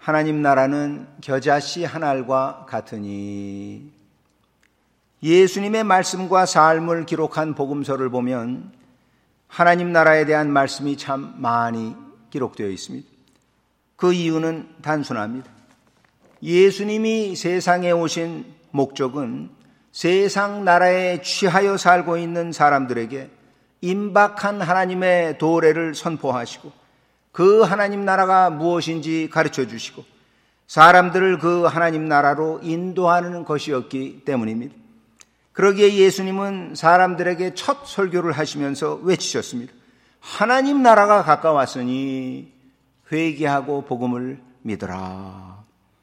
하나님 나라는 겨자씨 한 알과 같으니. 예수님의 말씀과 삶을 기록한 복음서를 보면 하나님 나라에 대한 말씀이 참 많이 기록되어 있습니다. 그 이유는 단순합니다. 예수님이 세상에 오신 목적은 세상 나라에 취하여 살고 있는 사람들에게 임박한 하나님의 도래를 선포하시고 그 하나님 나라가 무엇인지 가르쳐 주시고 사람들을 그 하나님 나라로 인도하는 것이었기 때문입니다. 그러기에 예수님은 사람들에게 첫 설교를 하시면서 외치셨습니다. 하나님 나라가 가까웠으니 회개하고 복음을 믿으라.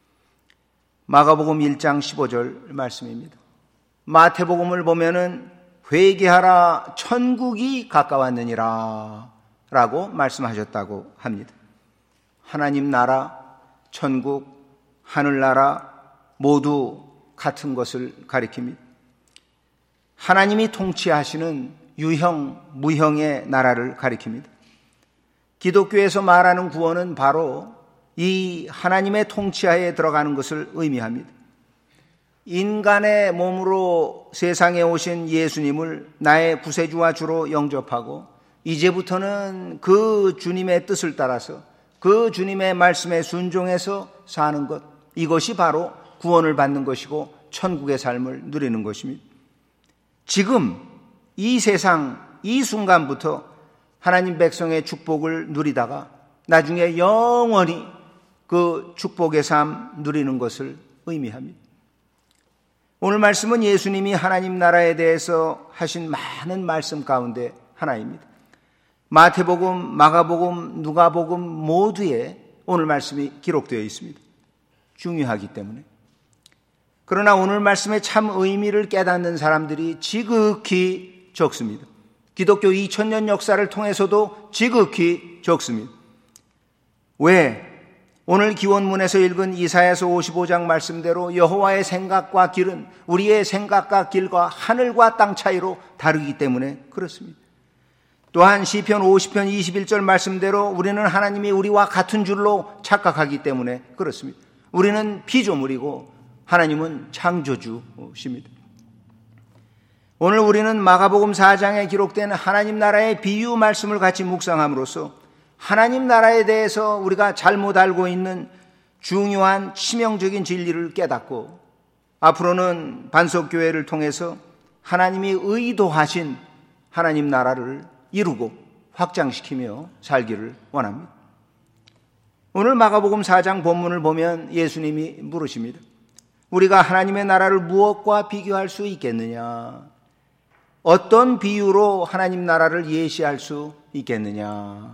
마가복음 1장 15절 말씀입니다. 마태복음을 보면은 회개하라 천국이 가까웠느니라 라고 말씀하셨다고 합니다. 하나님 나라, 천국, 하늘나라 모두 같은 것을 가리킵니다. 하나님이 통치하시는 유형, 무형의 나라를 가리킵니다. 기독교에서 말하는 구원은 바로 이 하나님의 통치하에 들어가는 것을 의미합니다. 인간의 몸으로 세상에 오신 예수님을 나의 구세주와 주로 영접하고 이제부터는 그 주님의 뜻을 따라서 그 주님의 말씀에 순종해서 사는 것, 이것이 바로 구원을 받는 것이고 천국의 삶을 누리는 것입니다. 지금 이 세상 이 순간부터 하나님 백성의 축복을 누리다가 나중에 영원히 그 축복의 삶 누리는 것을 의미합니다. 오늘 말씀은 예수님이 하나님 나라에 대해서 하신 많은 말씀 가운데 하나입니다. 마태복음, 마가복음, 누가복음 모두에 오늘 말씀이 기록되어 있습니다. 중요하기 때문에. 그러나 오늘 말씀의 참 의미를 깨닫는 사람들이 지극히 적습니다. 기독교 2000년 역사를 통해서도 지극히 적습니다. 왜? 오늘 기원문에서 읽은 이사야서 55장 말씀대로 여호와의 생각과 길은 우리의 생각과 길과 하늘과 땅 차이로 다르기 때문에 그렇습니다. 또한 시편 50편 21절 말씀대로 우리는 하나님이 우리와 같은 줄로 착각하기 때문에 그렇습니다. 우리는 피조물이고 하나님은 창조주십니다. 오늘 우리는 마가복음 4장에 기록된 하나님 나라의 비유 말씀을 같이 묵상함으로써 하나님 나라에 대해서 우리가 잘못 알고 있는 중요한 치명적인 진리를 깨닫고 앞으로는 반석교회를 통해서 하나님이 의도하신 하나님 나라를 이루고 확장시키며 살기를 원합니다. 오늘 마가복음 4장 본문을 보면 예수님이 물으십니다. 우리가 하나님의 나라를 무엇과 비교할 수 있겠느냐? 어떤 비유로 하나님 나라를 예시할 수 있겠느냐?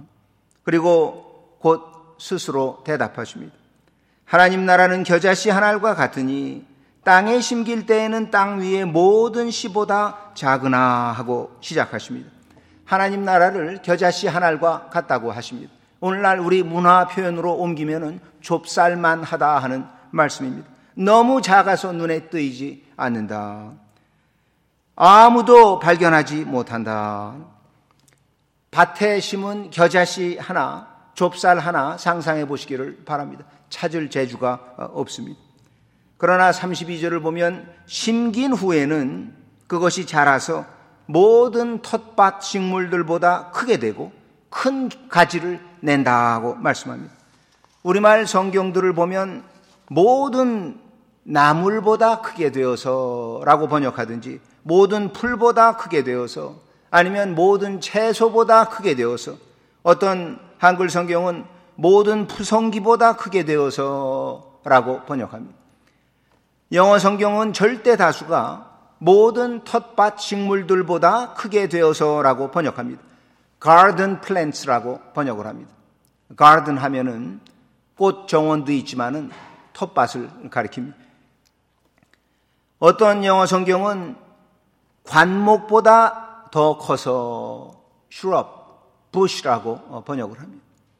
그리고 곧 스스로 대답하십니다. 하나님 나라는 겨자씨 한 알과 같으니 땅에 심길 때에는 땅 위의 모든 씨보다 작으나 하고 시작하십니다. 하나님 나라를 겨자씨 한 알과 같다고 하십니다. 오늘날 우리 문화 표현으로 옮기면은 좁쌀만 하다 하는 말씀입니다. 너무 작아서 눈에 띄지 않는다. 아무도 발견하지 못한다. 밭에 심은 겨자씨 하나, 좁쌀 하나 상상해 보시기를 바랍니다. 찾을 재주가 없습니다. 그러나 32절을 보면 심긴 후에는 그것이 자라서 모든 텃밭 식물들보다 크게 되고 큰 가지를 낸다고 말씀합니다. 우리말 성경들을 보면 모든 나물보다 크게 되어서 라고 번역하든지 모든 풀보다 크게 되어서 아니면 모든 채소보다 크게 되어서 어떤 한글 성경은 모든 푸성기보다 크게 되어서 라고 번역합니다. 영어 성경은 절대 다수가 모든 텃밭 식물들보다 크게 되어서 라고 번역합니다. garden plants라고 번역을 합니다. garden 하면은 꽃 정원도 있지만은 텃밭을 가리킵니다. 어떤 영어 성경은 관목보다 더 커서 shrub, bush라고 번역을 합니다.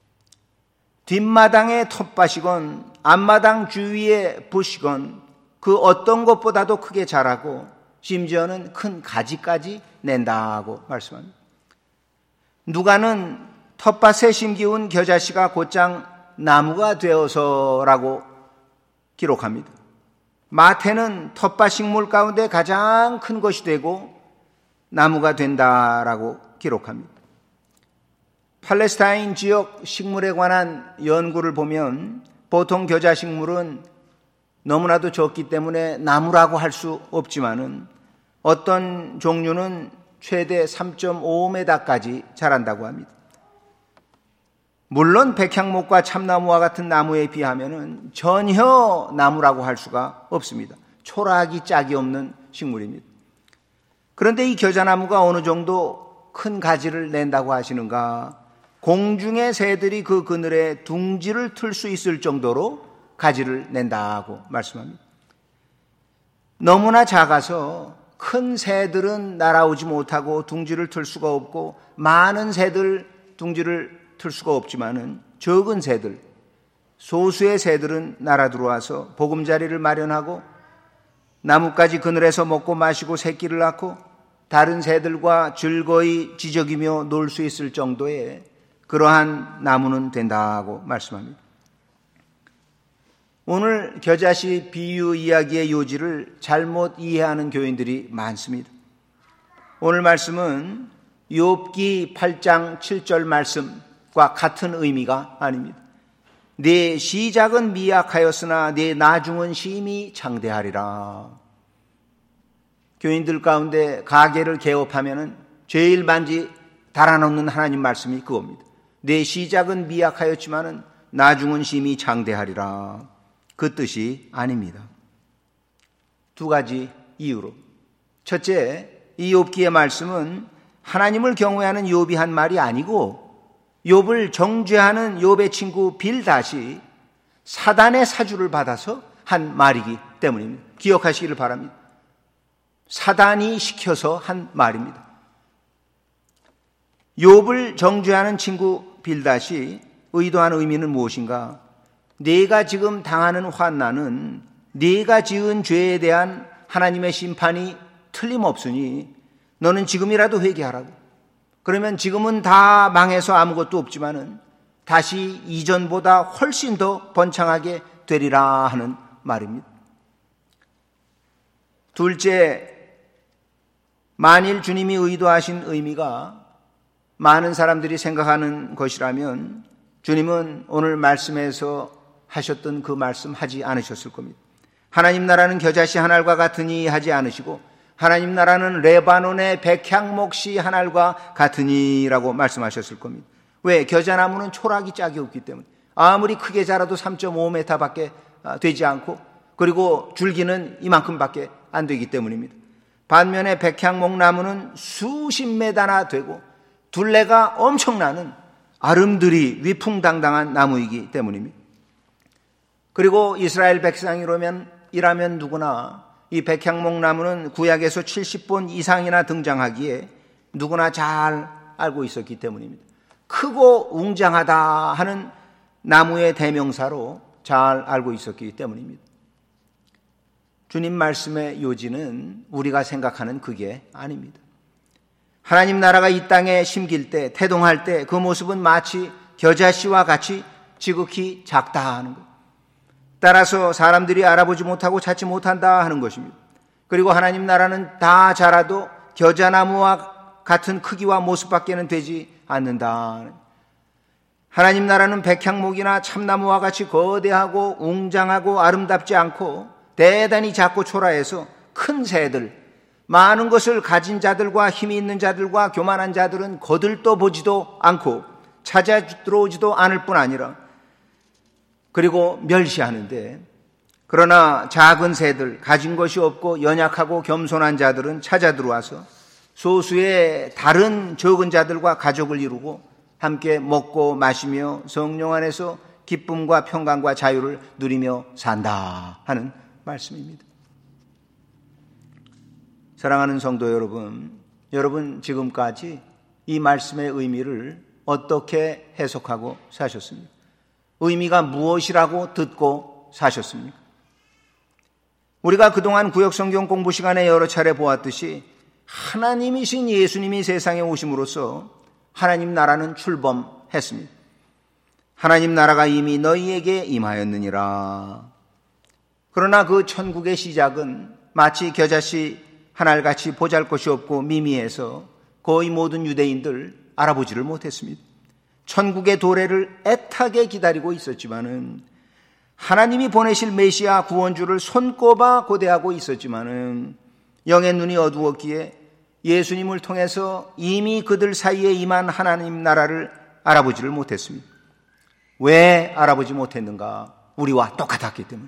뒷마당의 텃밭이건 앞마당 주위의 bush건 그 어떤 것보다도 크게 자라고 심지어는 큰 가지까지 낸다고 말씀합니다. 누가는 텃밭에 심기운 겨자씨가 곧장 나무가 되어서라고 기록합니다. 마태는 텃밭 식물 가운데 가장 큰 것이 되고 나무가 된다라고 기록합니다. 팔레스타인 지역 식물에 관한 연구를 보면 보통 겨자식물은 너무나도 적기 때문에 나무라고 할 수 없지만은 어떤 종류는 최대 3.5m까지 자란다고 합니다. 물론 백향목과 참나무와 같은 나무에 비하면은 전혀 나무라고 할 수가 없습니다. 초라하기 짝이 없는 식물입니다. 그런데 이 겨자나무가 어느 정도 큰 가지를 낸다고 하시는가? 공중의 새들이 그 그늘에 둥지를 틀 수 있을 정도로 가지를 낸다고 말씀합니다. 너무나 작아서 큰 새들은 날아오지 못하고 둥지를 틀 수가 없고 많은 새들 둥지를 틀 수가 없지만은 적은 새들, 소수의 새들은 날아 들어와서 보금자리를 마련하고 나뭇가지 그늘에서 먹고 마시고 새끼를 낳고 다른 새들과 즐거이 지저귀며 놀 수 있을 정도의 그러한 나무는 된다고 말씀합니다. 오늘 겨자씨 비유 이야기의 요지를 잘못 이해하는 교인들이 많습니다. 오늘 말씀은 욥기 8장 7절 말씀과 같은 의미가 아닙니다. 네 시작은 미약하였으나 네 나중은 심히 장대하리라. 교인들 가운데 가게를 개업하면은 제일 많이 달아놓는 하나님 말씀이 그겁니다. 네 시작은 미약하였지만은 나중은 심히 장대하리라. 그 뜻이 아닙니다. 두 가지 이유로. 첫째, 이 욥기의 말씀은 하나님을 경외하는 욥이 한 말이 아니고 욥을 정죄하는 욥의 친구 빌닷이 사단의 사주를 받아서 한 말이기 때문입니다. 기억하시기를 바랍니다. 사단이 시켜서 한 말입니다. 욥을 정죄하는 친구 빌닷이 의도한 의미는 무엇인가? 네가 지금 당하는 환난은 네가 지은 죄에 대한 하나님의 심판이 틀림없으니 너는 지금이라도 회개하라고. 그러면 지금은 다 망해서 아무것도 없지만은 다시 이전보다 훨씬 더 번창하게 되리라 하는 말입니다. 둘째, 만일 주님이 의도하신 의미가 많은 사람들이 생각하는 것이라면 주님은 오늘 말씀에서 하셨던 그 말씀 하지 않으셨을 겁니다. 하나님 나라는 겨자씨 한 알과 같으니 하지 않으시고 하나님 나라는 레바논의 백향목씨 한 알과 같으니라고 말씀하셨을 겁니다. 왜? 겨자나무는 초락이 짝이 없기 때문에 아무리 크게 자라도 3.5m밖에 되지 않고 그리고 줄기는 이만큼밖에 안 되기 때문입니다. 반면에 백향목 나무는 수십 메다나 되고 둘레가 엄청나는 아름드리 위풍당당한 나무이기 때문입니다. 그리고 이스라엘 백성이라면 누구나 이 백향목 나무는 구약에서 70번 이상이나 등장하기에 누구나 잘 알고 있었기 때문입니다. 크고 웅장하다 하는 나무의 대명사로 잘 알고 있었기 때문입니다. 주님 말씀의 요지는 우리가 생각하는 그게 아닙니다. 하나님 나라가 이 땅에 심길 때, 태동할 때 그 모습은 마치 겨자씨와 같이 지극히 작다 하는 것. 따라서 사람들이 알아보지 못하고 찾지 못한다 하는 것입니다. 그리고 하나님 나라는 다 자라도 겨자나무와 같은 크기와 모습밖에는 되지 않는다. 하나님 나라는 백향목이나 참나무와 같이 거대하고 웅장하고 아름답지 않고 대단히 작고 초라해서 큰 새들, 많은 것을 가진 자들과 힘이 있는 자들과 교만한 자들은 거들떠 보지도 않고 찾아 들어오지도 않을 뿐 아니라 그리고 멸시하는데, 그러나 작은 새들, 가진 것이 없고 연약하고 겸손한 자들은 찾아 들어와서 소수의 다른 적은 자들과 가족을 이루고 함께 먹고 마시며 성령 안에서 기쁨과 평강과 자유를 누리며 산다 하는 말씀입니다. 사랑하는 성도 여러분 지금까지 이 말씀의 의미를 어떻게 해석하고 사셨습니까? 의미가 무엇이라고 듣고 사셨습니까? 우리가 그동안 구역성경 공부 시간에 여러 차례 보았듯이 하나님이신 예수님이 세상에 오심으로써 하나님 나라는 출범했습니다. 하나님 나라가 이미 너희에게 임하였느니라. 그러나 그 천국의 시작은 마치 겨자씨 한 알같이 보잘것이 없고 미미해서 거의 모든 유대인들 알아보지를 못했습니다. 천국의 도래를 애타게 기다리고 있었지만은, 하나님이 보내실 메시아 구원주를 손꼽아 고대하고 있었지만은 영의 눈이 어두웠기에 예수님을 통해서 이미 그들 사이에 임한 하나님 나라를 알아보지를 못했습니다. 왜 알아보지 못했는가? 우리와 똑같았기 때문에.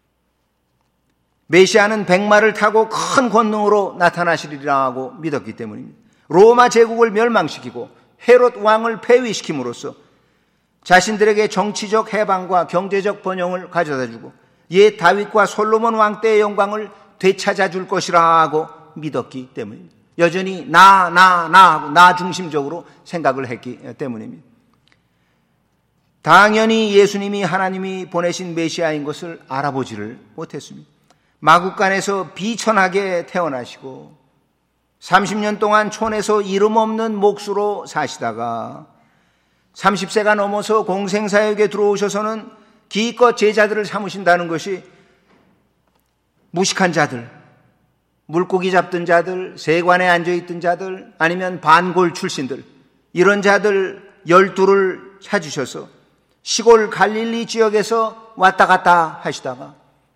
메시아는 백마를 타고 큰 권능으로 나타나시리라 하고 믿었기 때문입니다. 로마 제국을 멸망시키고 헤롯 왕을 폐위시킴으로써 자신들에게 정치적 해방과 경제적 번영을 가져다주고 옛 다윗과 솔로몬 왕 때의 영광을 되찾아 줄 것이라 하고 믿었기 때문입니다. 여전히 나 중심적으로 생각을 했기 때문입니다. 당연히 예수님이 하나님이 보내신 메시아인 것을 알아보지를 못했습니다. 마국간에서 비천하게 태어나시고 30년 동안 촌에서 이름 없는 몫으로 사시다가 30세가 넘어서 공생사역에 들어오셔서는 기껏 제자들을 삼으신다는 것이 무식한 자들, 물고기 잡던 자들, 세관에 앉아있던 자들, 아니면 반골 출신들, 이런 자들 12를 찾으셔서 시골 갈릴리 지역에서 왔다 갔다 하시다가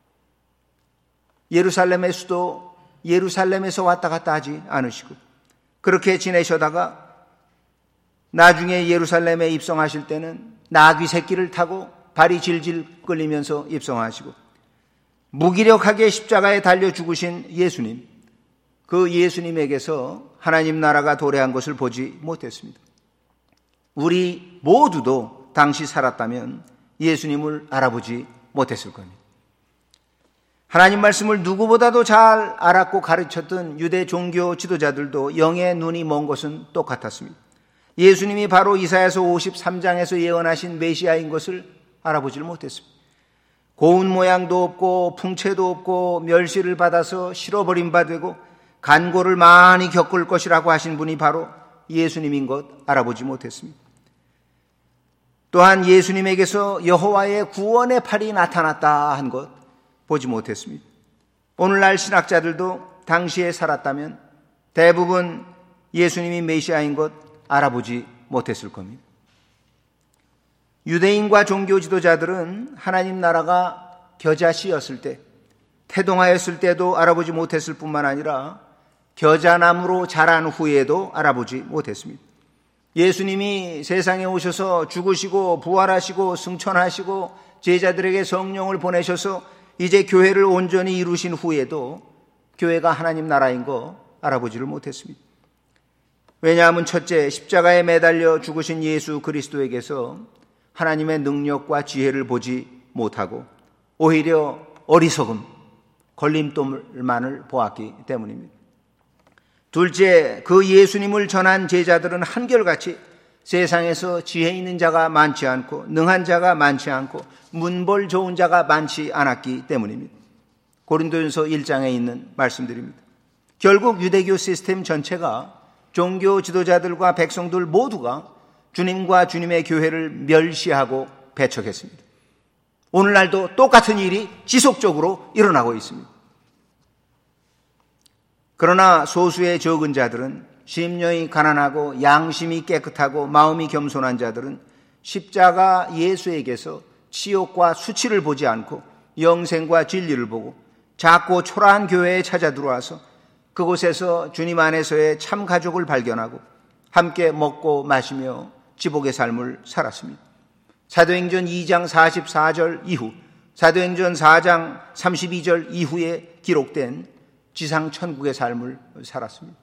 예루살렘의 수도 예루살렘에서 왔다 갔다 하지 않으시고 그렇게 지내셔다가 나중에 예루살렘에 입성하실 때는 나귀 새끼를 타고 발이 질질 끌리면서 입성하시고 무기력하게 십자가에 달려 죽으신 예수님, 그 예수님에게서 하나님 나라가 도래한 것을 보지 못했습니다. 우리 모두도 당시 살았다면 예수님을 알아보지 못했을 겁니다. 하나님 말씀을 누구보다도 잘 알았고 가르쳤던 유대 종교 지도자들도 영의 눈이 먼 것은 똑같았습니다. 예수님이 바로 이사야서 53장에서 예언하신 메시아인 것을 알아보지를 못했습니다. 고운 모양도 없고 풍채도 없고 멸시를 받아서 실어버린 바 되고 간고를 많이 겪을 것이라고 하신 분이 바로 예수님인 것 알아보지 못했습니다. 또한 예수님에게서 여호와의 구원의 팔이 나타났다 한 것 보지 못했습니다. 오늘날 신학자들도 당시에 살았다면 대부분 예수님이 메시아인 것 알아보지 못했을 겁니다. 유대인과 종교 지도자들은 하나님 나라가 겨자씨였을 때, 태동하였을 때도 알아보지 못했을 뿐만 아니라 겨자나무로 자란 후에도 알아보지 못했습니다. 예수님이 세상에 오셔서 죽으시고 부활하시고 승천하시고 제자들에게 성령을 보내셔서 이제 교회를 온전히 이루신 후에도 교회가 하나님 나라인 거 알아보지를 못했습니다. 왜냐하면 첫째, 십자가에 매달려 죽으신 예수 그리스도에게서 하나님의 능력과 지혜를 보지 못하고 오히려 어리석음, 걸림돌만을 보았기 때문입니다. 둘째, 그 예수님을 전한 제자들은 한결같이 세상에서 지혜 있는 자가 많지 않고 능한 자가 많지 않고 문벌 좋은 자가 많지 않았기 때문입니다. 고린도전서 1장에 있는 말씀들입니다. 결국 유대교 시스템 전체가 종교 지도자들과 백성들 모두가 주님과 주님의 교회를 멸시하고 배척했습니다. 오늘날도 똑같은 일이 지속적으로 일어나고 있습니다. 그러나 소수의 적은 자들은 심령이 가난하고 양심이 깨끗하고 마음이 겸손한 자들은 십자가 예수에게서 치욕과 수치를 보지 않고 영생과 진리를 보고 작고 초라한 교회에 찾아 들어와서 그곳에서 주님 안에서의 참 가족을 발견하고 함께 먹고 마시며 지복의 삶을 살았습니다. 사도행전 2장 44절 이후, 사도행전 4장 32절 이후에 기록된 지상 천국의 삶을 살았습니다.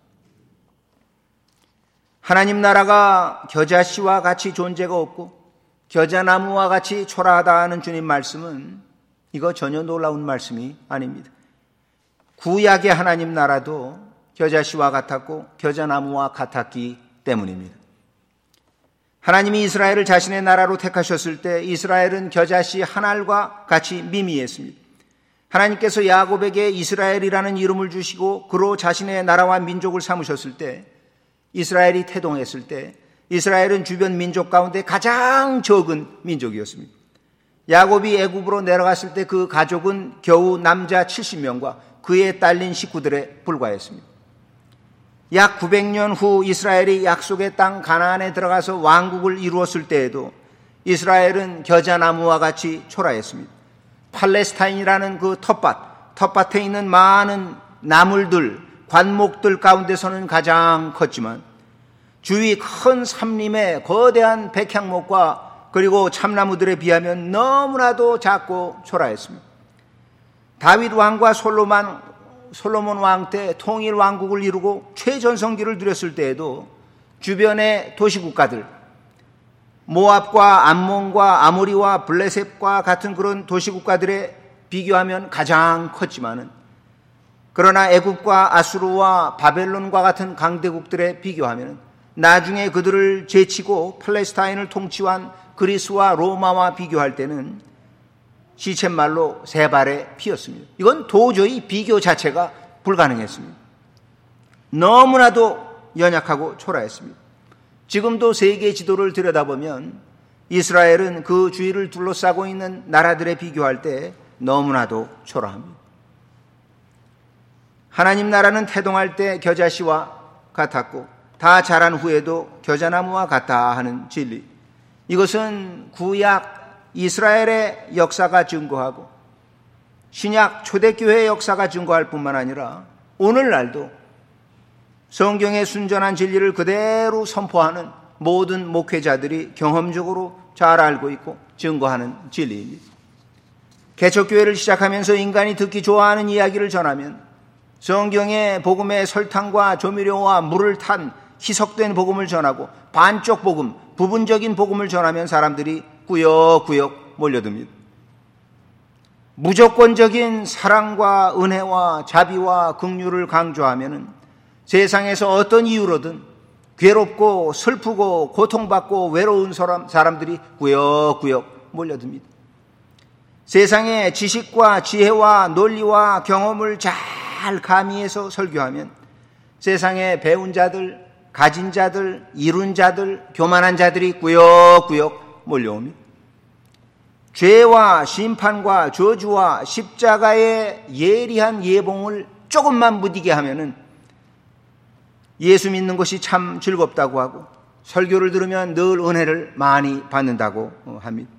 하나님 나라가 겨자씨와 같이 존재가 없고 겨자나무와 같이 초라하다 하는 주님 말씀은 이거 전혀 놀라운 말씀이 아닙니다. 구약의 하나님 나라도 겨자씨와 같았고 겨자나무와 같았기 때문입니다. 하나님이 이스라엘을 자신의 나라로 택하셨을 때 이스라엘은 겨자씨 한 알과 같이 미미했습니다. 하나님께서 야곱에게 이스라엘이라는 이름을 주시고 그로 자신의 나라와 민족을 삼으셨을 때 이스라엘이 태동했을 때 이스라엘은 주변 민족 가운데 가장 적은 민족이었습니다. 야곱이 애굽으로 내려갔을 때 그 가족은 겨우 남자 70명과 그에 딸린 식구들에 불과했습니다. 약 900년 후 이스라엘이 약속의 땅 가나안에 들어가서 왕국을 이루었을 때에도 이스라엘은 겨자나무와 같이 초라했습니다. 팔레스타인이라는 그 텃밭에 있는 많은 나물들, 관목들 가운데서는 가장 컸지만 주위 큰 삼림의 거대한 백향목과 그리고 참나무들에 비하면 너무나도 작고 초라했습니다. 다윗 왕과 솔로몬 왕 때 통일 왕국을 이루고 최전성기를 누렸을 때에도 주변의 도시국가들, 모압과 암몬과 아모리와 블레셋과 같은 그런 도시국가들에 비교하면 가장 컸지만은, 그러나 애굽과 아수르와 바벨론과 같은 강대국들에 비교하면 나중에 그들을 제치고 팔레스타인을 통치한 그리스와 로마와 비교할 때는 시쳇말로 세 발의 피였습니다. 이건 도저히 비교 자체가 불가능했습니다. 너무나도 연약하고 초라했습니다. 지금도 세계 지도를 들여다보면 이스라엘은 그 주위를 둘러싸고 있는 나라들에 비교할 때 너무나도 초라합니다. 하나님 나라는 태동할 때 겨자씨와 같았고 다 자란 후에도 겨자나무와 같다 하는 진리, 이것은 구약 이스라엘의 역사가 증거하고 신약 초대교회의 역사가 증거할 뿐만 아니라 오늘날도 성경의 순전한 진리를 그대로 선포하는 모든 목회자들이 경험적으로 잘 알고 있고 증거하는 진리입니다. 개척교회를 시작하면서 인간이 듣기 좋아하는 이야기를 전하면 성경의 복음의 설탕과 조미료와 물을 탄 희석된 복음을 전하고 반쪽 복음, 부분적인 복음을 전하면 사람들이 꾸역꾸역 몰려듭니다. 무조건적인 사랑과 은혜와 자비와 긍휼을 강조하면 세상에서 어떤 이유로든 괴롭고 슬프고 고통받고 외로운 사람들이 꾸역꾸역 몰려듭니다. 세상의 지식과 지혜와 논리와 경험을 잘 가미해서 설교하면 세상의 배운 자들, 가진 자들, 이룬 자들, 교만한 자들이 꾸역꾸역 몰려옵니다. 죄와 심판과 저주와 십자가의 예리한 예봉을 조금만 무디게 하면은 예수 믿는 것이 참 즐겁다고 하고 설교를 들으면 늘 은혜를 많이 받는다고 합니다.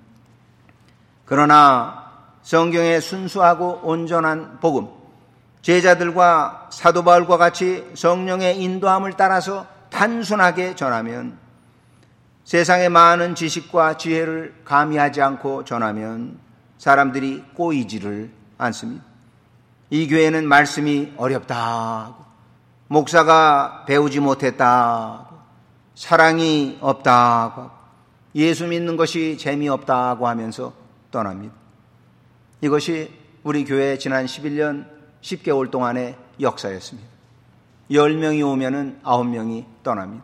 그러나 성경의 순수하고 온전한 복음, 제자들과 사도 바울과 같이 성령의 인도함을 따라서 단순하게 전하면, 세상의 많은 지식과 지혜를 가미하지 않고 전하면 사람들이 꼬이지를 않습니다. 이 교회는 말씀이 어렵다, 목사가 배우지 못했다, 사랑이 없다고, 예수 믿는 것이 재미없다고 하면서 떠납니다. 이것이 우리 교회의 지난 11년 10개월 동안의 역사였습니다. 10명이 오면은 9명이 떠납니다.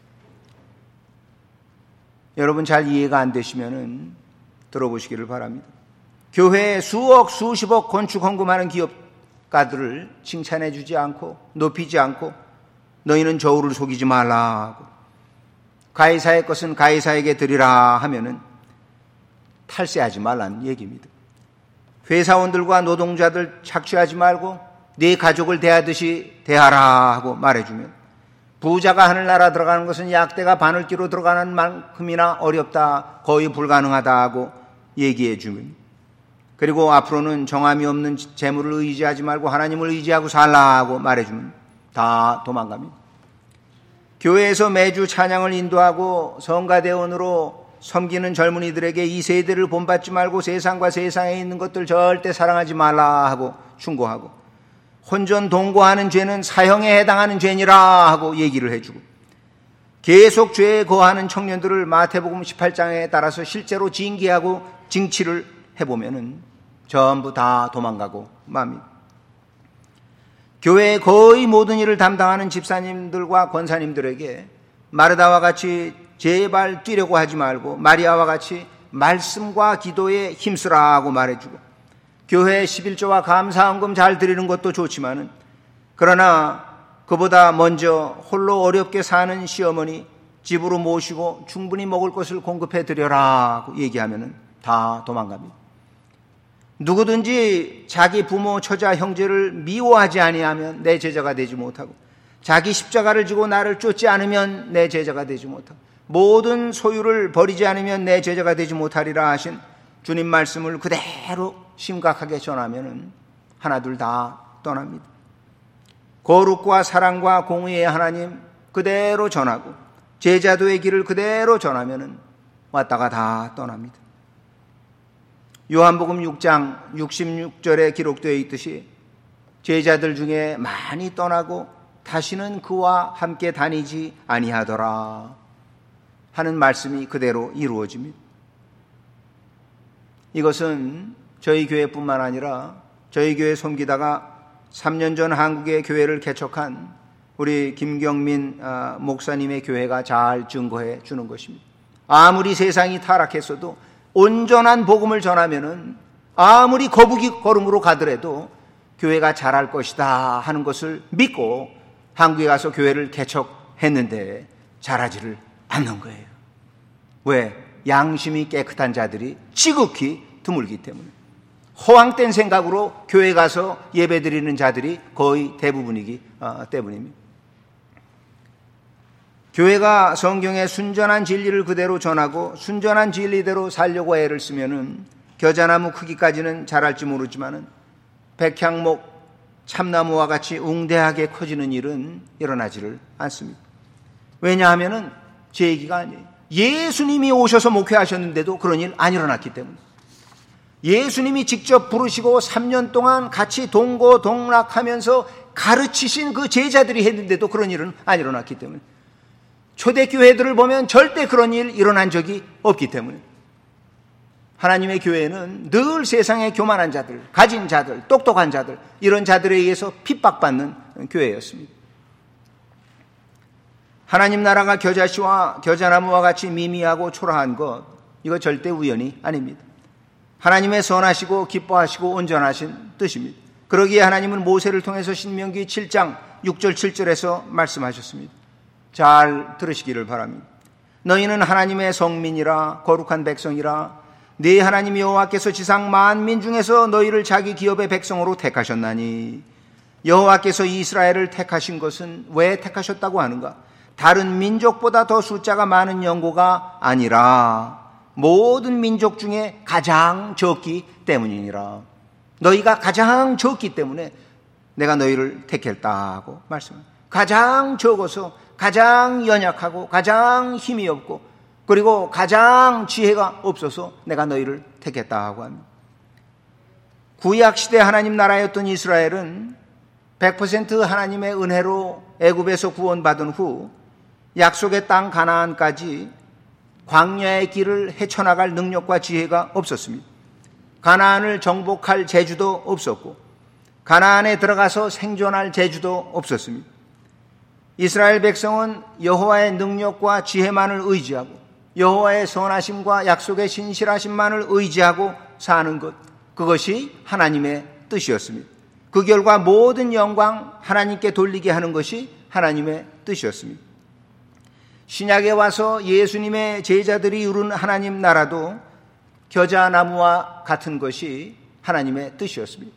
여러분 잘 이해가 안 되시면은 들어보시기를 바랍니다. 교회에 수억 수십억 건축 헌금하는 기업가들을 칭찬해 주지 않고 높이지 않고 너희는 저울을 속이지 말라, 가이사의 것은 가이사에게 드리라 하면은 탈세하지 말라는 얘기입니다. 회사원들과 노동자들 착취하지 말고 네 가족을 대하듯이 대하라 하고 말해주면, 부자가 하늘나라 들어가는 것은 약대가 바늘기로 들어가는 만큼이나 어렵다, 거의 불가능하다 하고 얘기해 주면, 그리고 앞으로는 정함이 없는 재물을 의지하지 말고 하나님을 의지하고 살라 하고 말해주면 다 도망갑니다. 교회에서 매주 찬양을 인도하고 성가대원으로 섬기는 젊은이들에게 이 세대를 본받지 말고 세상과 세상에 있는 것들 절대 사랑하지 말라 하고 충고하고, 혼전 동거하는 죄는 사형에 해당하는 죄니라 하고 얘기를 해주고, 계속 죄에 거하는 청년들을 마태복음 18장에 따라서 실제로 징계하고 징치를 해보면은 전부 다 도망가고 맙니다. 교회의 거의 모든 일을 담당하는 집사님들과 권사님들에게 마르다와 같이 제발 뛰려고 하지 말고 마리아와 같이 말씀과 기도에 힘쓰라고 말해주고, 교회의 11조와 감사헌금 잘 드리는 것도 좋지만은, 그러나 그보다 먼저 홀로 어렵게 사는 시어머니, 집으로 모시고 충분히 먹을 것을 공급해 드려라 얘기하면은 다 도망갑니다. 누구든지 자기 부모, 처자, 형제를 미워하지 아니하면 내 제자가 되지 못하고, 자기 십자가를 지고 나를 쫓지 않으면 내 제자가 되지 못하고, 모든 소유를 버리지 않으면 내 제자가 되지 못하리라 하신 주님 말씀을 그대로 심각하게 전하면은 하나둘 다 떠납니다. 거룩과 사랑과 공의의 하나님 그대로 전하고 제자도의 길을 그대로 전하면은 왔다가 다 떠납니다. 요한복음 6장 66절에 기록되어 있듯이 제자들 중에 많이 떠나고 다시는 그와 함께 다니지 아니하더라 하는 말씀이 그대로 이루어집니다. 이것은 저희 교회뿐만 아니라 저희 교회 섬기다가 3년 전 한국의 교회를 개척한 우리 김경민 목사님의 교회가 잘 증거해 주는 것입니다. 아무리 세상이 타락했어도 온전한 복음을 전하면은 아무리 거북이 걸음으로 가더라도 교회가 잘할 것이다 하는 것을 믿고 한국에 가서 교회를 개척했는데 잘하지를 않는 거예요. 왜? 양심이 깨끗한 자들이 지극히 드물기 때문에. 허황된 생각으로 교회 가서 예배드리는 자들이 거의 대부분이기 때문입니다. 교회가 성경의 순전한 진리를 그대로 전하고 순전한 진리대로 살려고 애를 쓰면은 겨자나무 크기까지는 자랄지 모르지만은 백향목, 참나무와 같이 웅대하게 커지는 일은 일어나지를 않습니다. 왜냐하면은 제 얘기가 아니에요. 예수님이 오셔서 목회하셨는데도 그런 일 안 일어났기 때문에. 예수님이 직접 부르시고 3년 동안 같이 동고동락하면서 가르치신 그 제자들이 했는데도 그런 일은 안 일어났기 때문에. 초대교회들을 보면 절대 그런 일 일어난 적이 없기 때문에. 하나님의 교회는 늘 세상의 교만한 자들, 가진 자들, 똑똑한 자들, 이런 자들에 의해서 핍박받는 교회였습니다. 하나님 나라가 겨자씨와 겨자나무와 같이 미미하고 초라한 것, 이거 절대 우연이 아닙니다. 하나님의 선하시고 기뻐하시고 온전하신 뜻입니다. 그러기에 하나님은 모세를 통해서 신명기 7장 6절 7절에서 말씀하셨습니다. 잘 들으시기를 바랍니다. 너희는 하나님의 성민이라 거룩한 백성이라 네 하나님 여호와께서 지상 만민 중에서 너희를 자기 기업의 백성으로 택하셨나니 여호와께서 이스라엘을 택하신 것은 왜 택하셨다고 하는가? 다른 민족보다 더 숫자가 많은 연고가 아니라 모든 민족 중에 가장 적기 때문이니라. 너희가 가장 적기 때문에 내가 너희를 택했다고 말씀합니다. 가장 적어서 가장 연약하고 가장 힘이 없고 그리고 가장 지혜가 없어서 내가 너희를 택했다고 합니다. 구약시대 하나님 나라였던 이스라엘은 100% 하나님의 은혜로 애굽에서 구원받은 후 약속의 땅 가나안까지 광야의 길을 헤쳐나갈 능력과 지혜가 없었습니다. 가나안을 정복할 재주도 없었고 가나안에 들어가서 생존할 재주도 없었습니다. 이스라엘 백성은 여호와의 능력과 지혜만을 의지하고 여호와의 선하심과 약속의 신실하심만을 의지하고 사는 것, 그것이 하나님의 뜻이었습니다. 그 결과 모든 영광 하나님께 돌리게 하는 것이 하나님의 뜻이었습니다. 신약에 와서 예수님의 제자들이 이룬 하나님 나라도 겨자나무와 같은 것이 하나님의 뜻이었습니다.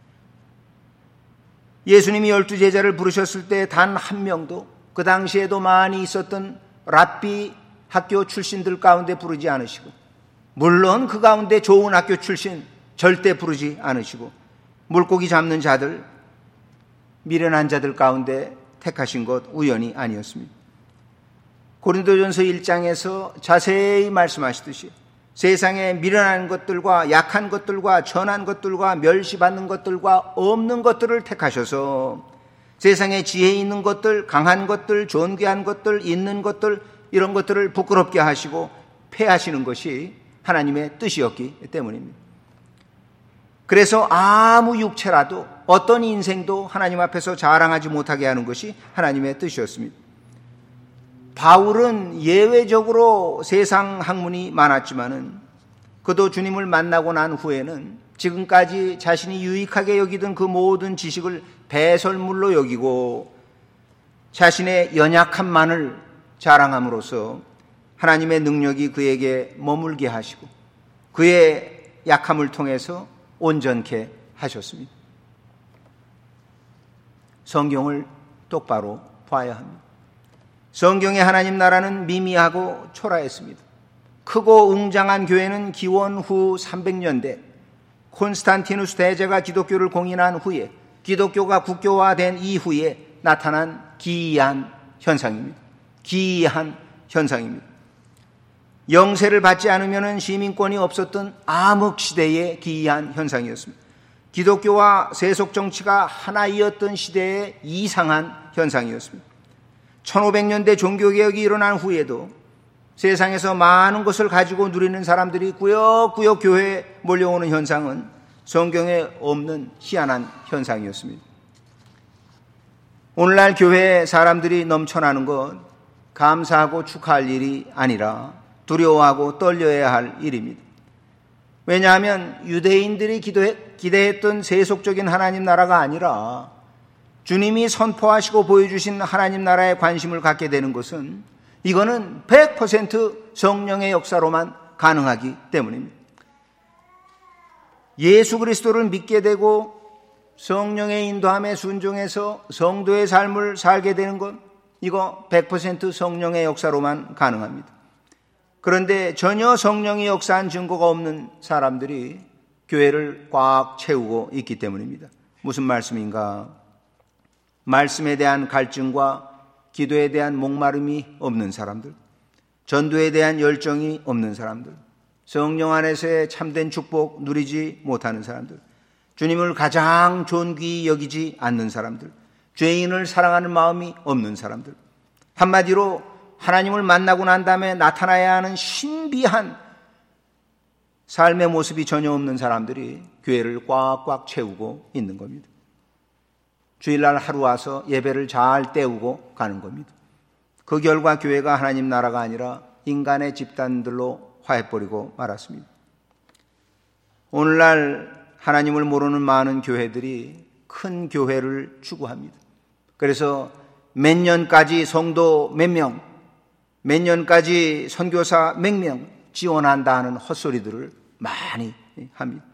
예수님이 12제자를 부르셨을 때 단 한 명도 그 당시에도 많이 있었던 랍비 학교 출신들 가운데 부르지 않으시고, 물론 그 가운데 좋은 학교 출신 절대 부르지 않으시고, 물고기 잡는 자들, 미련한 자들 가운데 택하신 것 우연이 아니었습니다. 고린도전서 1장에서 자세히 말씀하시듯이 세상에 미련한 것들과 약한 것들과 전한 것들과 멸시받는 것들과 없는 것들을 택하셔서 세상에 지혜 있는 것들, 강한 것들, 존귀한 것들, 있는 것들, 이런 것들을 부끄럽게 하시고 폐하시는 것이 하나님의 뜻이었기 때문입니다. 그래서 아무 육체라도 어떤 인생도 하나님 앞에서 자랑하지 못하게 하는 것이 하나님의 뜻이었습니다. 바울은 예외적으로 세상 학문이 많았지만은 그도 주님을 만나고 난 후에는 지금까지 자신이 유익하게 여기던 그 모든 지식을 배설물로 여기고 자신의 연약함만을 자랑함으로써 하나님의 능력이 그에게 머물게 하시고 그의 약함을 통해서 온전케 하셨습니다. 성경을 똑바로 봐야 합니다. 성경의 하나님 나라는 미미하고 초라했습니다. 크고 웅장한 교회는 기원 후 300년대 콘스탄티누스 대제가 기독교를 공인한 후에 기독교가 국교화된 이후에 나타난 기이한 현상입니다. 기이한 현상입니다. 영세를 받지 않으면 시민권이 없었던 암흑시대의 기이한 현상이었습니다. 기독교와 세속정치가 하나이었던 시대의 이상한 현상이었습니다. 1500년대 종교개혁이 일어난 후에도 세상에서 많은 것을 가지고 누리는 사람들이 꾸역꾸역 교회에 몰려오는 현상은 성경에 없는 희한한 현상이었습니다. 오늘날 교회에 사람들이 넘쳐나는 것 감사하고 축하할 일이 아니라 두려워하고 떨려야 할 일입니다. 왜냐하면 유대인들이 기대했던 세속적인 하나님 나라가 아니라 주님이 선포하시고 보여주신 하나님 나라에 관심을 갖게 되는 것은 이거는 100% 성령의 역사로만 가능하기 때문입니다. 예수 그리스도를 믿게 되고 성령의 인도함에 순종해서 성도의 삶을 살게 되는 것, 이거 100% 성령의 역사로만 가능합니다. 그런데 전혀 성령이 역사한 증거가 없는 사람들이 교회를 꽉 채우고 있기 때문입니다. 무슨 말씀인가? 말씀에 대한 갈증과 기도에 대한 목마름이 없는 사람들, 전도에 대한 열정이 없는 사람들, 성령 안에서의 참된 축복 누리지 못하는 사람들, 주님을 가장 존귀히 여기지 않는 사람들, 죄인을 사랑하는 마음이 없는 사람들, 한마디로 하나님을 만나고 난 다음에 나타나야 하는 신비한 삶의 모습이 전혀 없는 사람들이 교회를 꽉꽉 채우고 있는 겁니다. 주일날 하루 와서 예배를 잘 때우고 가는 겁니다. 그 결과 교회가 하나님 나라가 아니라 인간의 집단들로 화해버리고 말았습니다. 오늘날 하나님을 모르는 많은 교회들이 큰 교회를 추구합니다. 그래서 몇 년까지 성도 몇 명, 몇 년까지 선교사 몇 명 지원한다 하는 헛소리들을 많이 합니다.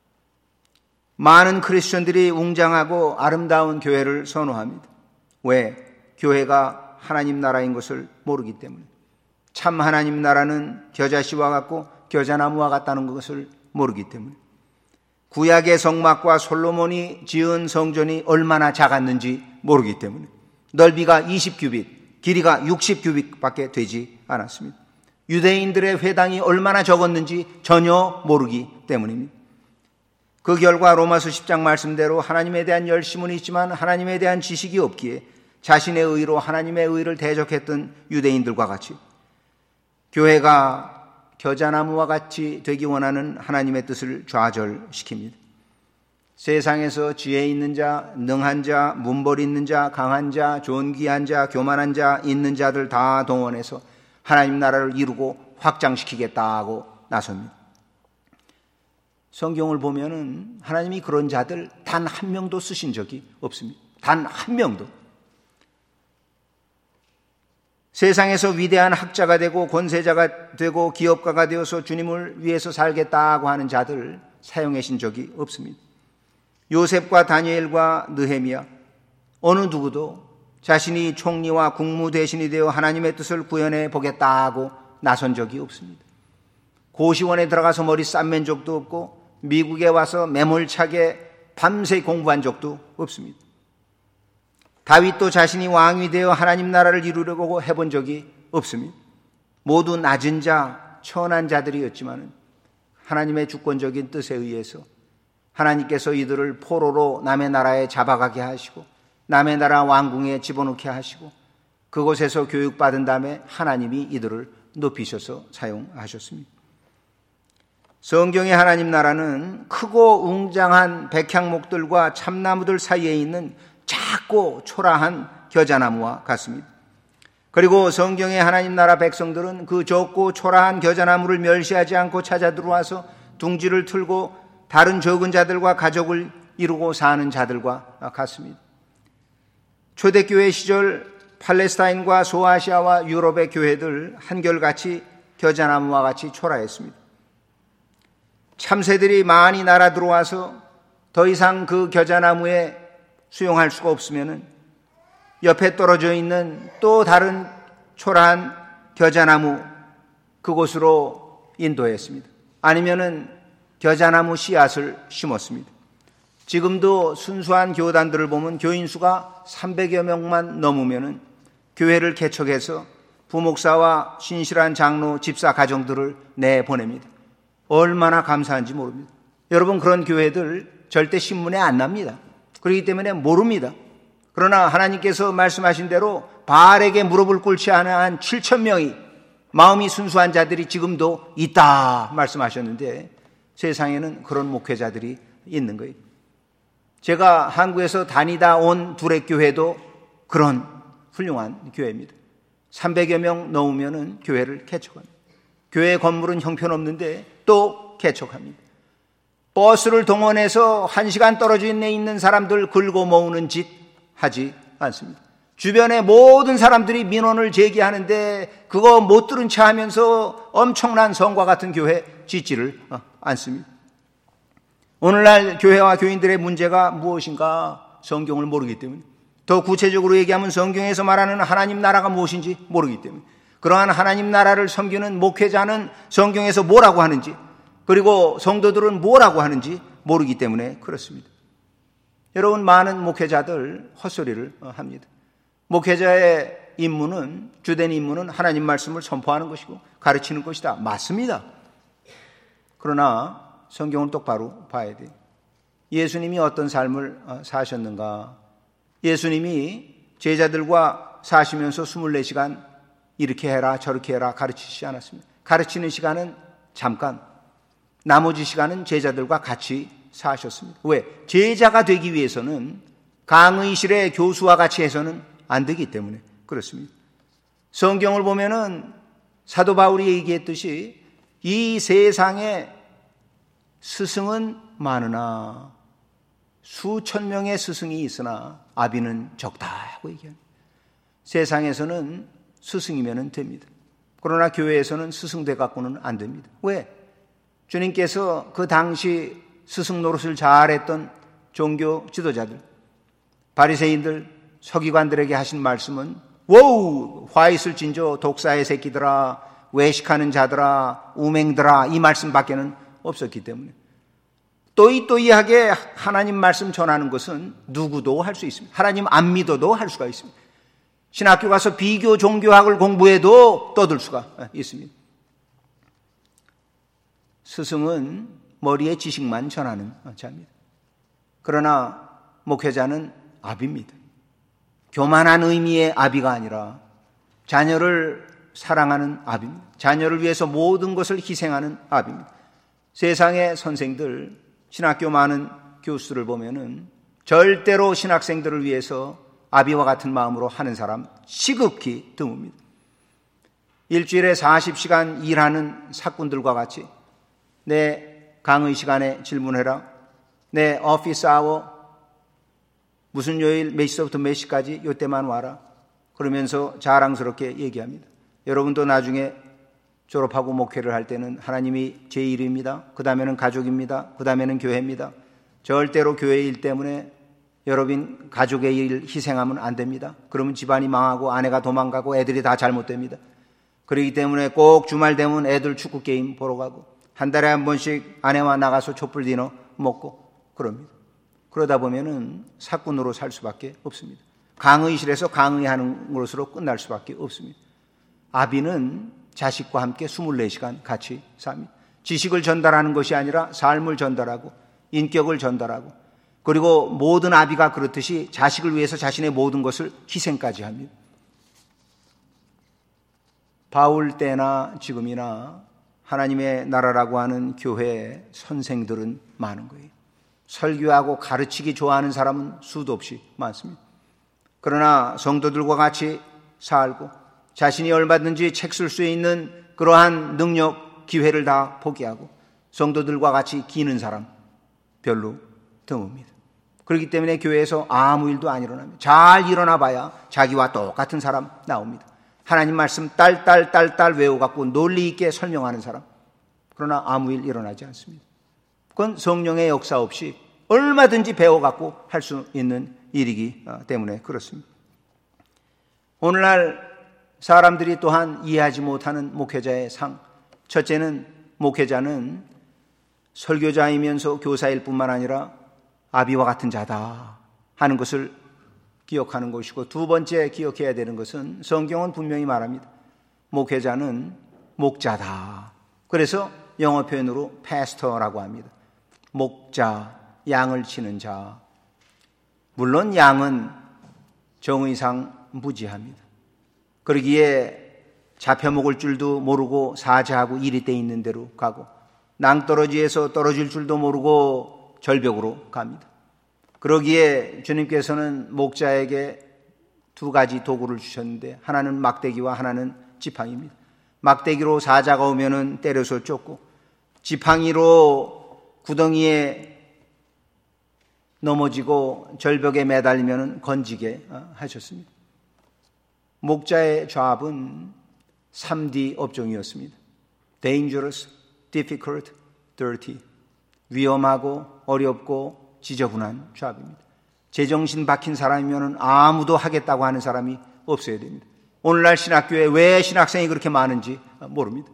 많은 크리스천들이 웅장하고 아름다운 교회를 선호합니다. 왜? 교회가 하나님 나라인 것을 모르기 때문에. 참 하나님 나라는 겨자씨와 같고 겨자나무와 같다는 것을 모르기 때문에. 구약의 성막과 솔로몬이 지은 성전이 얼마나 작았는지 모르기 때문에. 넓이가 20규빗, 길이가 60규빗밖에 되지 않았습니다. 유대인들의 회당이 얼마나 적었는지 전혀 모르기 때문입니다. 그 결과 로마서 10장 말씀대로 하나님에 대한 열심은 있지만 하나님에 대한 지식이 없기에 자신의 의로 하나님의 의를 대적했던 유대인들과 같이 교회가 겨자나무와 같이 되기 원하는 하나님의 뜻을 좌절시킵니다. 세상에서 지혜 있는 자, 능한 자, 문벌 있는 자, 강한 자, 존귀한 자, 교만한 자, 있는 자들 다 동원해서 하나님 나라를 이루고 확장시키겠다고 나섭니다. 성경을 보면은 하나님이 그런 자들 단 한 명도 쓰신 적이 없습니다. 단 한 명도. 세상에서 위대한 학자가 되고 권세자가 되고 기업가가 되어서 주님을 위해서 살겠다고 하는 자들을 사용하신 적이 없습니다. 요셉과 다니엘과 느헤미야 어느 누구도 자신이 총리와 국무 대신이 되어 하나님의 뜻을 구현해 보겠다고 나선 적이 없습니다. 고시원에 들어가서 머리 싸맨 적도 없고 미국에 와서 매몰차게 밤새 공부한 적도 없습니다. 다윗도 자신이 왕이 되어 하나님 나라를 이루려고 해본 적이 없습니다. 모두 낮은 자, 천한 자들이었지만 하나님의 주권적인 뜻에 의해서 하나님께서 이들을 포로로 남의 나라에 잡아가게 하시고 남의 나라 왕궁에 집어넣게 하시고 그곳에서 교육받은 다음에 하나님이 이들을 높이셔서 사용하셨습니다. 성경의 하나님 나라는 크고 웅장한 백향목들과 참나무들 사이에 있는 작고 초라한 겨자나무와 같습니다. 그리고 성경의 하나님 나라 백성들은 그 적고 초라한 겨자나무를 멸시하지 않고 찾아 들어와서 둥지를 틀고 다른 적은 자들과 가족을 이루고 사는 자들과 같습니다. 초대교회 시절 팔레스타인과 소아시아와 유럽의 교회들 한결같이 겨자나무와 같이 초라했습니다. 참새들이 많이 날아 들어와서 더 이상 그 겨자나무에 수용할 수가 없으면 옆에 떨어져 있는 또 다른 초라한 겨자나무 그곳으로 인도했습니다. 아니면은 겨자나무 씨앗을 심었습니다. 지금도 순수한 교단들을 보면 교인 수가 300여 명만 넘으면은 교회를 개척해서 부목사와 신실한 장로, 집사 가정들을 내보냅니다. 얼마나 감사한지 모릅니다. 여러분, 그런 교회들 절대 신문에 안 납니다. 그렇기 때문에 모릅니다. 그러나 하나님께서 말씀하신 대로 바알에게 무릎을 꿇지 않은 한 7천 명이 마음이 순수한 자들이 지금도 있다 말씀하셨는데 세상에는 그런 목회자들이 있는 거예요. 제가 한국에서 다니다 온 두레교회도 그런 훌륭한 교회입니다. 300여 명 넘으면 교회를 개척합니다. 교회 건물은 형편없는데 또 개척합니다. 버스를 동원해서 1시간 떨어져 있는 사람들 긁어 모으는 짓 하지 않습니다. 주변에 모든 사람들이 민원을 제기하는데 그거 못 들은 체 하면서 엄청난 성과 같은 교회 짓지를 않습니다. 오늘날 교회와 교인들의 문제가 무엇인가 성경을 모르기 때문에, 더 구체적으로 얘기하면 성경에서 말하는 하나님 나라가 무엇인지 모르기 때문에, 그러한 하나님 나라를 섬기는 목회자는 성경에서 뭐라고 하는지, 그리고 성도들은 뭐라고 하는지 모르기 때문에 그렇습니다. 여러분, 많은 목회자들 헛소리를 합니다. 목회자의 임무는, 주된 임무는 하나님 말씀을 선포하는 것이고 가르치는 것이다. 맞습니다. 그러나 성경을 똑바로 봐야 돼요. 예수님이 어떤 삶을 사셨는가? 예수님이 제자들과 사시면서 24시간 이렇게 해라 저렇게 해라 가르치시지 않았습니다. 가르치는 시간은 잠깐, 나머지 시간은 제자들과 같이 사셨습니다. 왜? 제자가 되기 위해서는 강의실의 교수와 같이 해서는 안 되기 때문에 그렇습니다. 성경을 보면은 사도 바울이 얘기했듯이 이 세상에 스승은 많으나 수천 명의 스승이 있으나 아비는 적다 하고 얘기합니다. 세상에서는 스승이면 됩니다. 그러나 교회에서는 스승 돼 갖고는 안 됩니다. 왜? 주님께서 그 당시 스승 노릇을 잘했던 종교 지도자들, 바리새인들, 서기관들에게 하신 말씀은 워우, 화 있을 진저 독사의 새끼들아, 외식하는 자들아, 우맹들아, 이 말씀밖에는 없었기 때문에 또이또이하게 하나님 말씀 전하는 것은 누구도 할 수 있습니다. 하나님 안 믿어도 할 수가 있습니다. 신학교 가서 비교 종교학을 공부해도 떠들 수가 있습니다. 스승은 머리에 지식만 전하는 자입니다. 그러나 목회자는 아비입니다. 교만한 의미의 아비가 아니라 자녀를 사랑하는 아비입니다. 자녀를 위해서 모든 것을 희생하는 아비입니다. 세상의 선생들, 신학교 많은 교수를 보면은 절대로 신학생들을 위해서 아비와 같은 마음으로 하는 사람 시극히 드뭅니다. 일주일에 40시간 일하는 사꾼들과 같이 내 강의 시간에 질문해라, 내 오피스 아워 무슨 요일 몇 시부터 몇 시까지 이때만 와라, 그러면서 자랑스럽게 얘기합니다. 여러분도 나중에 졸업하고 목회를 할 때는 하나님이 제 일입니다. 그 다음에는 가족입니다. 그 다음에는 교회입니다. 절대로 교회 일 때문에 여러분 가족의 일 희생하면 안 됩니다. 그러면 집안이 망하고 아내가 도망가고 애들이 다 잘못됩니다. 그렇기 때문에 꼭 주말 되면 애들 축구 게임 보러 가고 한 달에 한 번씩 아내와 나가서 촛불 디너 먹고 그럽니다. 그러다 보면은 사꾼으로 살 수밖에 없습니다. 강의실에서 강의하는 것으로 끝날 수밖에 없습니다. 아비는 자식과 함께 24시간 같이 삽니다. 지식을 전달하는 것이 아니라 삶을 전달하고 인격을 전달하고, 그리고 모든 아비가 그렇듯이 자식을 위해서 자신의 모든 것을 희생까지 합니다. 바울 때나 지금이나 하나님의 나라라고 하는 교회의 선생들은 많은 거예요. 설교하고 가르치기 좋아하는 사람은 수도 없이 많습니다. 그러나 성도들과 같이 살고 자신이 얼마든지 책 쓸 수 있는 그러한 능력, 기회를 다 포기하고 성도들과 같이 기는 사람 별로 드뭅니다. 그렇기 때문에 교회에서 아무 일도 안 일어납니다. 잘 일어나 봐야 자기와 똑같은 사람 나옵니다. 하나님 말씀 딸딸 외워갖고 논리 있게 설명하는 사람. 그러나 아무 일 일어나지 않습니다. 그건 성령의 역사 없이 얼마든지 배워갖고 할 수 있는 일이기 때문에 그렇습니다. 오늘날 사람들이 또한 이해하지 못하는 목회자의 상. 첫째는 목회자는 설교자이면서 교사일 뿐만 아니라 아비와 같은 자다 하는 것을 기억하는 것이고, 두 번째 기억해야 되는 것은 성경은 분명히 말합니다. 목회자는 목자다. 그래서 영어 표현으로 패스터라고 합니다. 목자, 양을 치는 자. 물론 양은 정의상 무지합니다. 그러기에 잡혀먹을 줄도 모르고 사자하고 이리 돼 있는 대로 가고, 낭떠러지에서 떨어질 줄도 모르고 절벽으로 갑니다. 그러기에 주님께서는 목자에게 두 가지 도구를 주셨는데, 하나는 막대기와 하나는 지팡이입니다. 막대기로 사자가 오면은 때려서 쫓고, 지팡이로 구덩이에 넘어지고 절벽에 매달리면은 건지게 하셨습니다. 목자의 잡은 3D 업종이었습니다. Dangerous, difficult, dirty. 위험하고 어렵고 지저분한 잡입니다. 제정신 박힌 사람이면 아무도 하겠다고 하는 사람이 없어야 됩니다. 오늘날 신학교에 왜 신학생이 그렇게 많은지 모릅니다.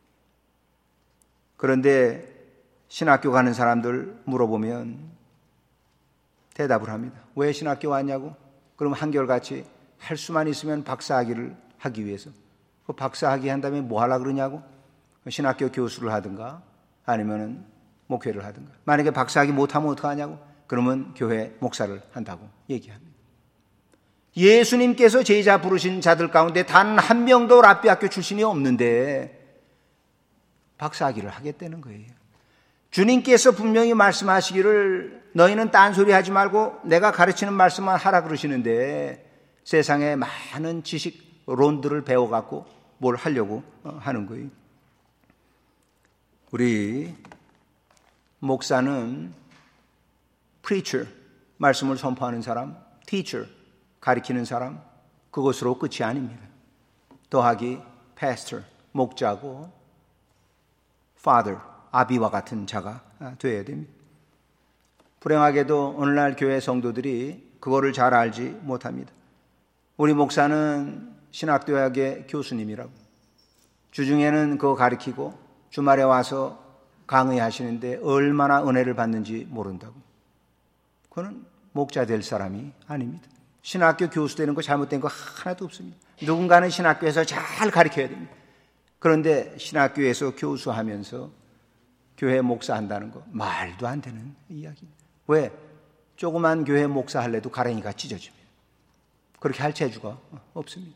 그런데 신학교 가는 사람들 물어보면 대답을 합니다. 왜 신학교 왔냐고? 그럼 한결같이 할 수만 있으면 박사학위를 하기 위해서. 그 박사학위 한 다음에 뭐 하려고 그러냐고? 신학교 교수를 하든가 아니면 목회를 하든가. 만약에 박사학위 못하면 어떡하냐고? 그러면 교회 목사를 한다고 얘기합니다. 예수님께서 제자 부르신 자들 가운데 단 한 명도 랍비 학교 출신이 없는데 박사학위를 하겠다는 거예요. 주님께서 분명히 말씀하시기를 너희는 딴소리 하지 말고 내가 가르치는 말씀만 하라 그러시는데 세상에 많은 지식론들을 배워갖고 뭘 하려고 하는 거예요. 우리 목사는 preacher, 말씀을 선포하는 사람, teacher, 가르치는 사람, 그것으로 끝이 아닙니다. 더하기 pastor, 목자고 father, 아비와 같은 자가 되어야 됩니다. 불행하게도 오늘날 교회 성도들이 그거를 잘 알지 못합니다. 우리 목사는 신학대학의 교수님이라고, 주중에는 그거 가르치고 주말에 와서 강의하시는데 얼마나 은혜를 받는지 모른다고. 그거는 목자 될 사람이 아닙니다. 신학교 교수 되는 거 잘못된 거 하나도 없습니다. 누군가는 신학교에서 잘 가르쳐야 됩니다. 그런데 신학교에서 교수하면서 교회 목사한다는 거 말도 안 되는 이야기입니다. 왜? 조그만 교회 목사 할래도 가랭이가 찢어집니다. 그렇게 할 재주가 없습니다.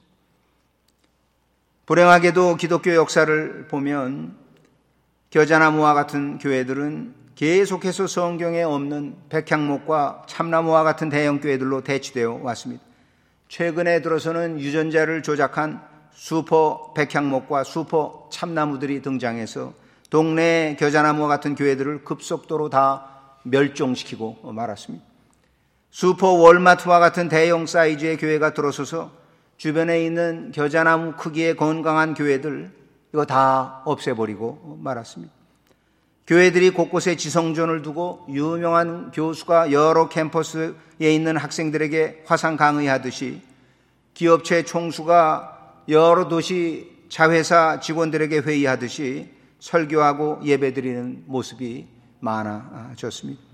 불행하게도 기독교 역사를 보면 겨자나무와 같은 교회들은 계속해서 성경에 없는 백향목과 참나무와 같은 대형 교회들로 대치되어 왔습니다. 최근에 들어서는 유전자를 조작한 슈퍼 백향목과 슈퍼 참나무들이 등장해서 동네 겨자나무와 같은 교회들을 급속도로 다 멸종시키고 말았습니다. 슈퍼 월마트와 같은 대형 사이즈의 교회가 들어서서 주변에 있는 겨자나무 크기의 건강한 교회들 이거 다 없애버리고 말았습니다. 교회들이 곳곳에 지성전을 두고 유명한 교수가 여러 캠퍼스에 있는 학생들에게 화상 강의하듯이 기업체 총수가 여러 도시 자회사 직원들에게 회의하듯이 설교하고 예배드리는 모습이 많아졌습니다.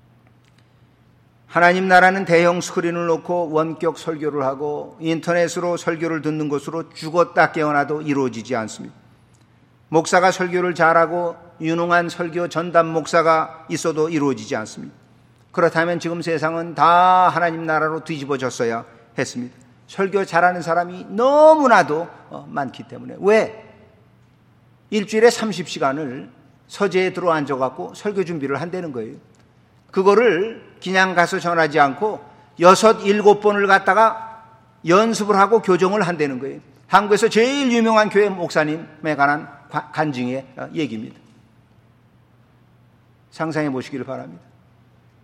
하나님 나라는 대형 스크린을 놓고 원격 설교를 하고 인터넷으로 설교를 듣는 것으로 죽었다 깨어나도 이루어지지 않습니다. 목사가 설교를 잘하고 유능한 설교 전담 목사가 있어도 이루어지지 않습니다. 그렇다면 지금 세상은 다 하나님 나라로 뒤집어졌어야 했습니다. 설교 잘하는 사람이 너무나도 많기 때문에. 왜? 일주일에 30시간을 서재에 들어 앉아갖고 설교 준비를 한다는 거예요. 그거를 그냥 가서 전하지 않고 6, 7번을 갖다가 연습을 하고 교정을 한다는 거예요. 한국에서 제일 유명한 교회 목사님에 관한 간증의 얘기입니다. 상상해 보시기를 바랍니다.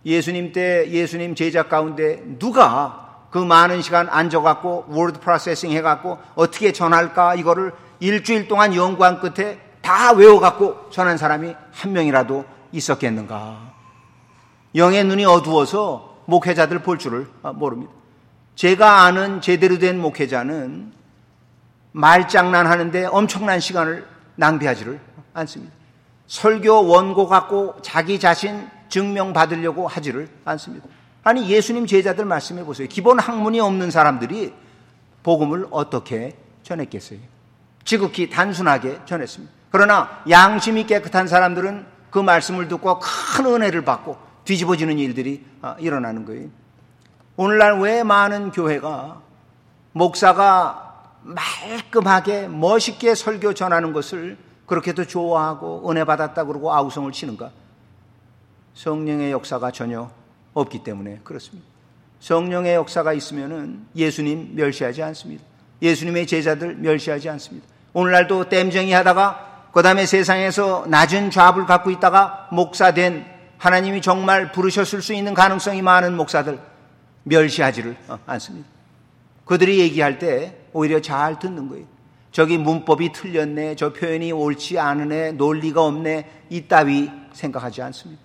예수님 때 예수님 제자 가운데 누가 그 많은 시간 앉아갖고 워드 프로세싱 해갖고 어떻게 전할까 이거를 일주일 동안 연구한 끝에 다 외워갖고 전한 사람이 한 명이라도 있었겠는가. 영의 눈이 어두워서 목회자들 볼 줄을 모릅니다. 제가 아는 제대로 된 목회자는 말장난하는데 엄청난 시간을 낭비하지를 않습니다. 설교 원고 갖고 자기 자신 증명받으려고 하지를 않습니다. 아니 예수님 제자들 말씀해 보세요. 기본 학문이 없는 사람들이 복음을 어떻게 전했겠어요? 지극히 단순하게 전했습니다. 그러나 양심이 깨끗한 사람들은 그 말씀을 듣고 큰 은혜를 받고 뒤집어지는 일들이 일어나는 거예요. 오늘날 왜 많은 교회가 목사가 말끔하게 멋있게 설교 전하는 것을 그렇게도 좋아하고 은혜 받았다 그러고 아우성을 치는가? 성령의 역사가 전혀 없기 때문에 그렇습니다. 성령의 역사가 있으면은 예수님 멸시하지 않습니다. 예수님의 제자들 멸시하지 않습니다. 오늘날도 땜쟁이 하다가 그 다음에 세상에서 낮은 잡을 갖고 있다가 목사된 하나님이 정말 부르셨을 수 있는 가능성이 많은 목사들 멸시하지를 않습니다. 그들이 얘기할 때 오히려 잘 듣는 거예요. 저기 문법이 틀렸네, 저 표현이 옳지 않으네, 논리가 없네, 이따위 생각하지 않습니다.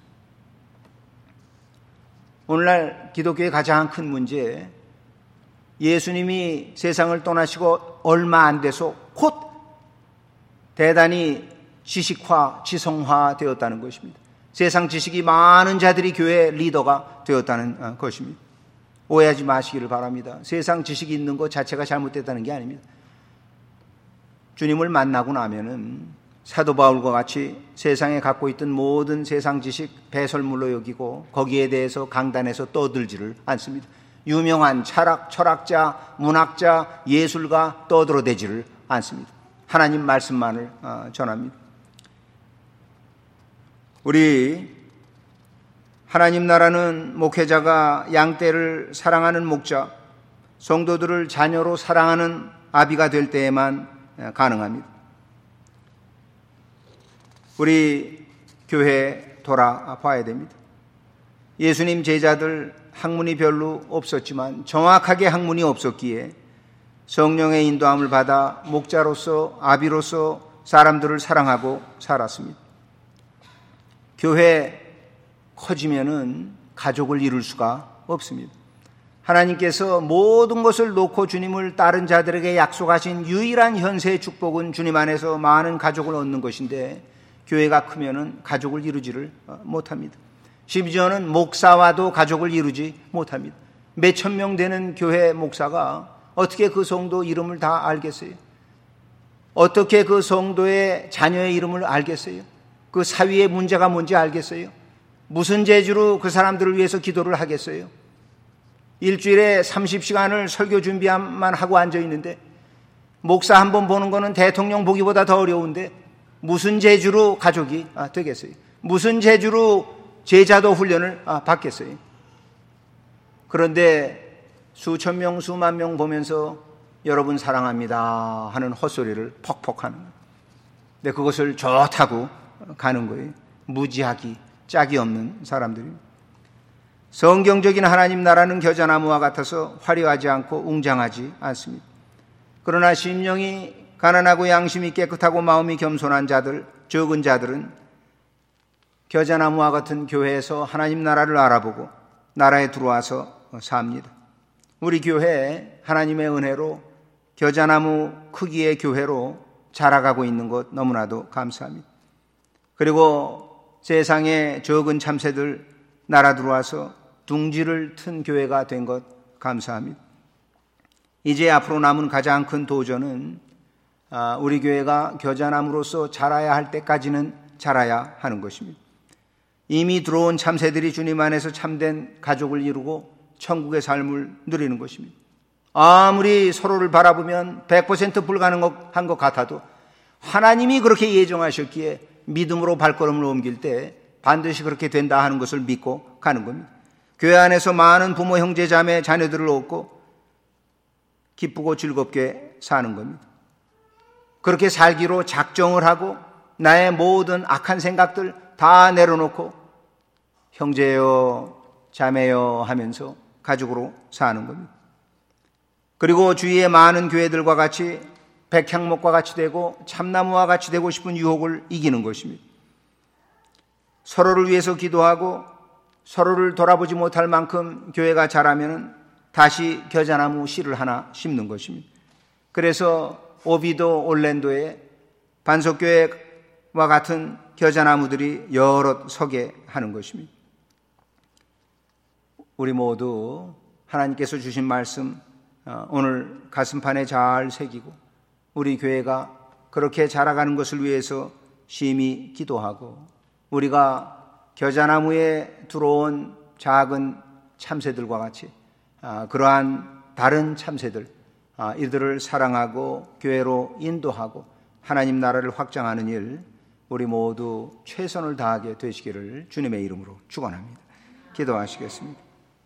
오늘날 기독교의 가장 큰 문제, 예수님이 세상을 떠나시고 얼마 안 돼서 곧 대단히 지식화, 지성화 되었다는 것입니다. 세상 지식이 많은 자들이 교회 리더가 되었다는 것입니다. 오해하지 마시기를 바랍니다. 세상 지식이 있는 것 자체가 잘못됐다는 게 아닙니다. 주님을 만나고 나면은 사도 바울과 같이 세상에 갖고 있던 모든 세상 지식 배설물로 여기고 거기에 대해서 강단에서 떠들지를 않습니다. 유명한 철학자, 문학자, 예술가 떠들어대지를 않습니다. 하나님 말씀만을 전합니다. 우리 하나님 나라는 목회자가 양떼를 사랑하는 목자, 성도들을 자녀로 사랑하는 아비가 될 때에만 가능합니다. 우리 교회에 돌아봐야 됩니다. 예수님 제자들 학문이 별로 없었지만 정확하게 학문이 없었기에 성령의 인도함을 받아 목자로서 아비로서 사람들을 사랑하고 살았습니다. 교회 커지면은 가족을 이룰 수가 없습니다. 하나님께서 모든 것을 놓고 주님을 따른 자들에게 약속하신 유일한 현세의 축복은 주님 안에서 많은 가족을 얻는 것인데 교회가 크면은 가족을 이루지를 못합니다. 심지어는 목사와도 가족을 이루지 못합니다. 몇천 명 되는 교회 목사가 어떻게 그 성도 이름을 다 알겠어요? 어떻게 그 성도의 자녀의 이름을 알겠어요? 그 사위의 문제가 뭔지 알겠어요? 무슨 재주로 그 사람들을 위해서 기도를 하겠어요? 일주일에 30시간을 설교 준비만 하고 앉아있는데 목사 한 번 보는 거는 대통령 보기보다 더 어려운데 무슨 재주로 가족이 되겠어요? 무슨 재주로 제자도 훈련을 받겠어요? 그런데 수천 명, 수만 명 보면서 여러분 사랑합니다 하는 헛소리를 퍽퍽 하는 거예요. 근데 그것을 좋다고 가는 거예요. 무지하기, 짝이 없는 사람들이. 성경적인 하나님 나라는 겨자나무와 같아서 화려하지 않고 웅장하지 않습니다. 그러나 심령이 가난하고 양심이 깨끗하고 마음이 겸손한 자들, 적은 자들은 겨자나무와 같은 교회에서 하나님 나라를 알아보고 나라에 들어와서 삽니다. 우리 교회 하나님의 은혜로 겨자나무 크기의 교회로 자라가고 있는 것 너무나도 감사합니다. 그리고 세상의 적은 참새들 나라 들어와서 둥지를 튼 교회가 된 것 감사합니다. 이제 앞으로 남은 가장 큰 도전은 우리 교회가 겨자나무로서 자라야 할 때까지는 자라야 하는 것입니다. 이미 들어온 참새들이 주님 안에서 참된 가족을 이루고 천국의 삶을 누리는 것입니다. 아무리 서로를 바라보면 100% 불가능한 것 같아도 하나님이 그렇게 예정하셨기에 믿음으로 발걸음을 옮길 때 반드시 그렇게 된다 하는 것을 믿고 가는 겁니다. 교회 안에서 많은 부모, 형제, 자매, 자녀들을 얻고 기쁘고 즐겁게 사는 겁니다. 그렇게 살기로 작정을 하고 나의 모든 악한 생각들 다 내려놓고 형제여 자매여 하면서 가족으로 사는 겁니다. 그리고 주위의 많은 교회들과 같이 백향목과 같이 되고 참나무와 같이 되고 싶은 유혹을 이기는 것입니다. 서로를 위해서 기도하고 서로를 돌아보지 못할 만큼 교회가 자라면 다시 겨자나무 씨를 하나 심는 것입니다. 그래서 오비도 올랜도에 반석교회와 같은 겨자나무들이 여럿 서게 하는 것입니다. 우리 모두 하나님께서 주신 말씀 오늘 가슴판에 잘 새기고 우리 교회가 그렇게 자라가는 것을 위해서 심히 기도하고 우리가 겨자나무에 들어온 작은 참새들과 같이 그러한 다른 참새들 이들을 사랑하고 교회로 인도하고 하나님 나라를 확장하는 일 우리 모두 최선을 다하게 되시기를 주님의 이름으로 축원합니다. 기도하시겠습니다.